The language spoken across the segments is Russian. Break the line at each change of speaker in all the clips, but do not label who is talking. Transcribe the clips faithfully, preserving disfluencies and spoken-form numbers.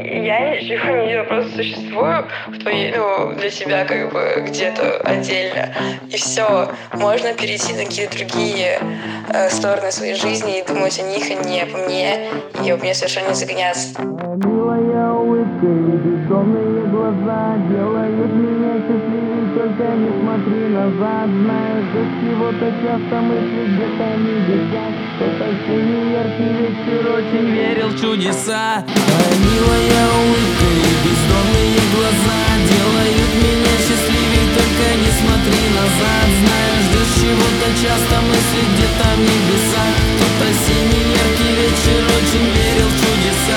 я ничего не делаю, просто существую в твоей, ну, для себя как бы где-то отдельно. И все. Можно перейти на какие-то другие э, стороны своей жизни и думать о них, а не обо мне. И об мне совершенно не загоняться.
Милая улыбка и бездомные глаза делают меня счастливей, только не смотри назад. Знаешь, от чего-то часто мысли где-то в небесах. Кто-то синий яркий вечер очень верил в чудеса. А милая улыбка и бездомные глаза делают меня счастливей, только не смотри назад. Знаешь, ждешь чего-то часто мысли где-то в небесах. Кто-то синий яркий вечер очень верил в чудеса.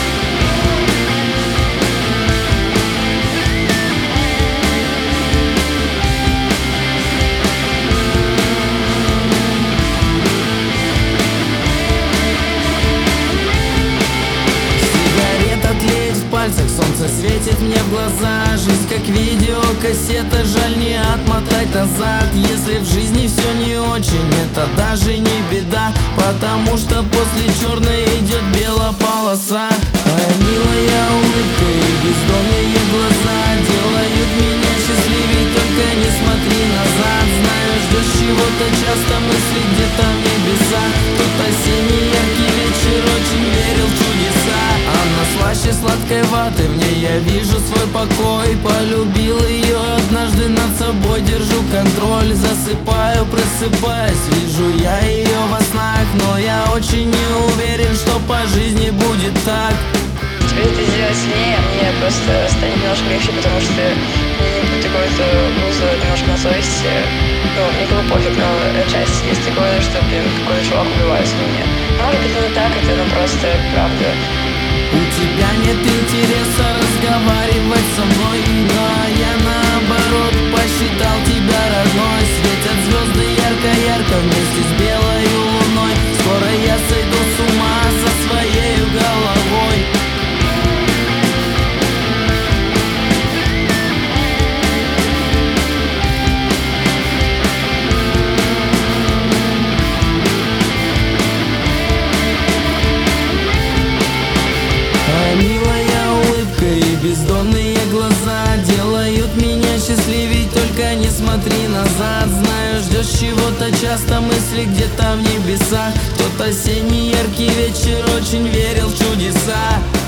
Солнце светит мне в глаза, жизнь как видеокассета, жаль не отмотать назад. Если в жизни все не очень, это даже не беда, потому что после черной идет белая полоса. А милая улыбка и бездомные глаза делают меня счастливей, только не смотри назад. Знаю, ждешь чего-то часто, мысли где-то в небесах. Тот осенний яркий вечер очень верил в чудеса. Она слаще сладкой ваты, в ней я вижу свой покой. Полюбил ее однажды, над собой держу контроль. Засыпаю, просыпаюсь, вижу я ее во снах, но я очень не уверен, что по жизни будет так.
Тебе это сделать сильнее, мне просто станет немножко легче, потому что мне не будет какой-то груза немножко на совести. Ну, мне как бы пофиг, но отчасти есть такое, что, блин, какой-то чувак убивается на мне. Может быть, не так, это ну просто правда.
У тебя нет интереса разговаривать со мной, но я наоборот посчитал тебя родной. Светят звезды ярко-ярко вместе с белой луной. Скоро я сойду с ума со своей головой. Бездонные глаза делают меня счастливей, только не смотри назад. Знаю, ждешь чего-то часто, мысли где-то в небесах. Тот осенний яркий вечер очень верил в чудеса.